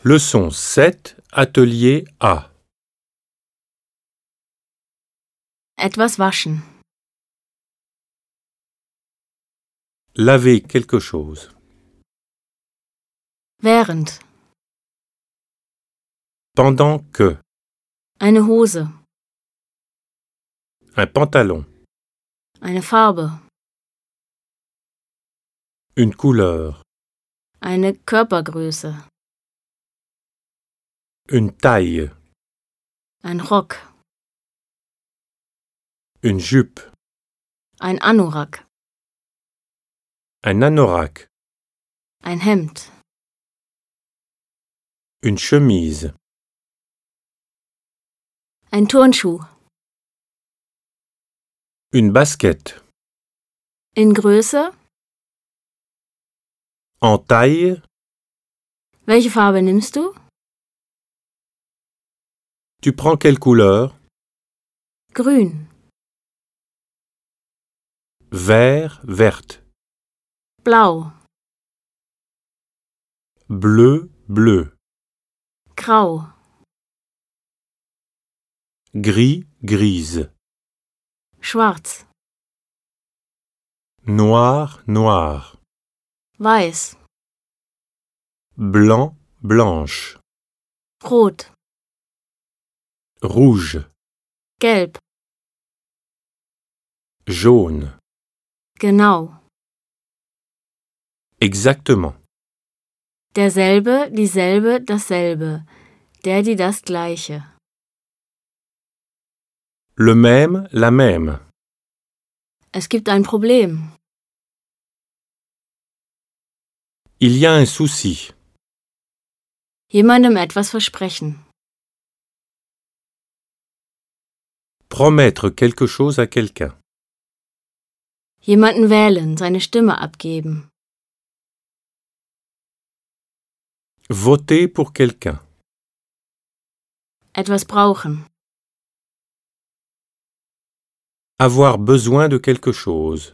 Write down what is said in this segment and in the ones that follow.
Leçon 7, Atelier A. Etwas waschen. Laver quelque chose. Während. Pendant que. Eine Hose. Un pantalon. Eine Farbe. Une couleur. Eine Körpergröße. Une taille. Ein Rock. Une jupe. Ein Anorak. Un anorak. Ein Hemd. Une chemise. Ein Turnschuh. Une basket. In Größe. En taille. Welche Farbe nimmst du? Tu prends quelle couleur? Grün. Vert, verte. Blau. Bleu, bleu. Grau. Gris, grise. Schwarz. Noir, noir. Weiß. Blanc, blanche. Rot. Rouge. Gelb. Jaune. Genau. Exactement. Derselbe, dieselbe, dasselbe. Der, die, das Gleiche. Le même, la même. Es gibt ein Problem. Il y a un souci. Jemandem etwas versprechen. Promettre quelque chose à quelqu'un. Jemanden wählen, seine Stimme abgeben. Voter pour quelqu'un. Etwas brauchen. Avoir besoin de quelque chose.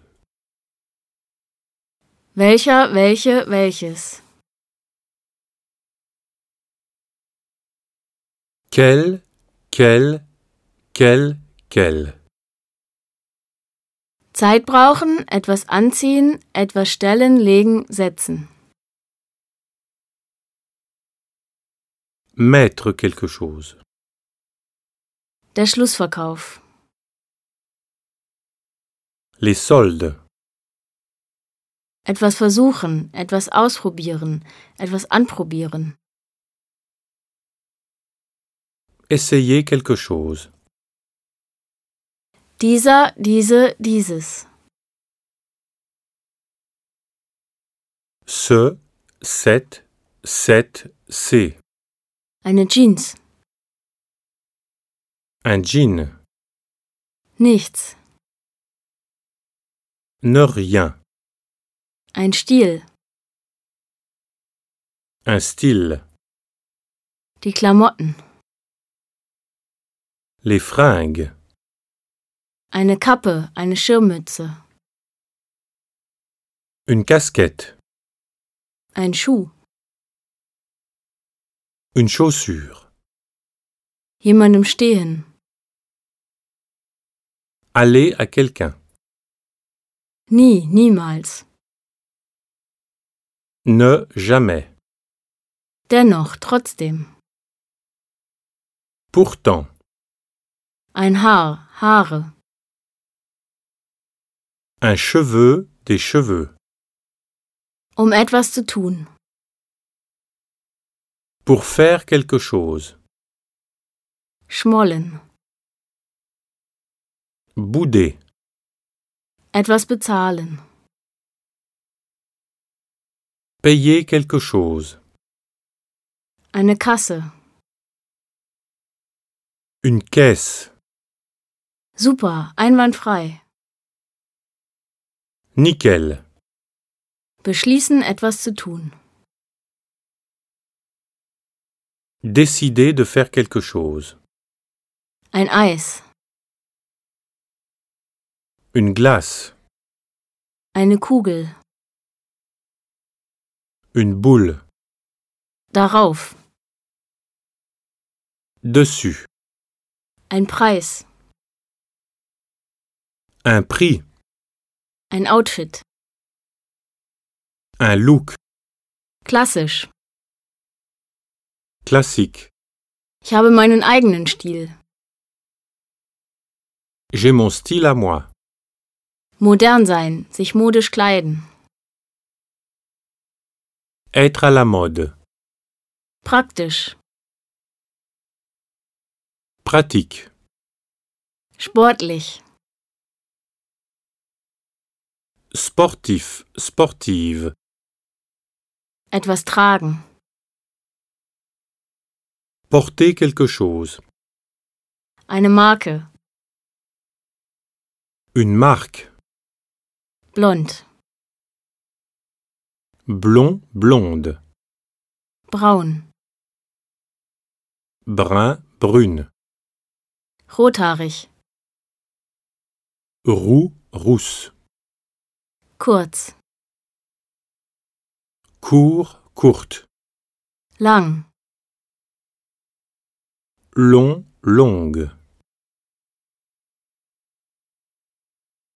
Welcher, welche, welches. Quel, quel, quel. Zeit brauchen, etwas anziehen, etwas stellen, legen, setzen. Mettre quelque chose. Der Schlussverkauf. Les soldes. Etwas versuchen, etwas ausprobieren, etwas anprobieren. Essayer quelque chose. Dieser, diese, dieses. Ce, cette, c'est. Eine Jeans. Un jean. Nichts. Ne rien. Ein Stiel. Un style. Die Klamotten. Les fringues. Eine Kappe, eine Schirmmütze. Une casquette. Ein Schuh. Une chaussure. Jemandem stehen. Aller à quelqu'un. Nie, niemals. Ne jamais. Dennoch, trotzdem. Pourtant. Ein Haar, Haare. Un cheveu, des cheveux. Etwas zu tun. Pour faire quelque chose. Schmollen. Bouder. Etwas bezahlen. Payer quelque chose. Eine Kasse. Une caisse. Super, einwandfrei. Nickel. Beschließen, etwas zu tun. Décider de faire quelque chose. Ein Eis. Une glace. Eine Kugel. Une boule. Darauf. dessus, ein Preis, un prix, ein Outfit, un look, klassisch. classique. Ich habe meinen eigenen Stil. J'ai mon style à moi. Modern sein, sich modisch kleiden. Être à la mode. Praktisch, Pratique. sportlich, Sportif, sportive. etwas tragen. Porter quelque chose. Eine Marke, Une marque. blond, Blond, blonde. braun, Brun, brune. rothaarig, Roux, rousse. kurz, Court, courte. lang. Long, longue.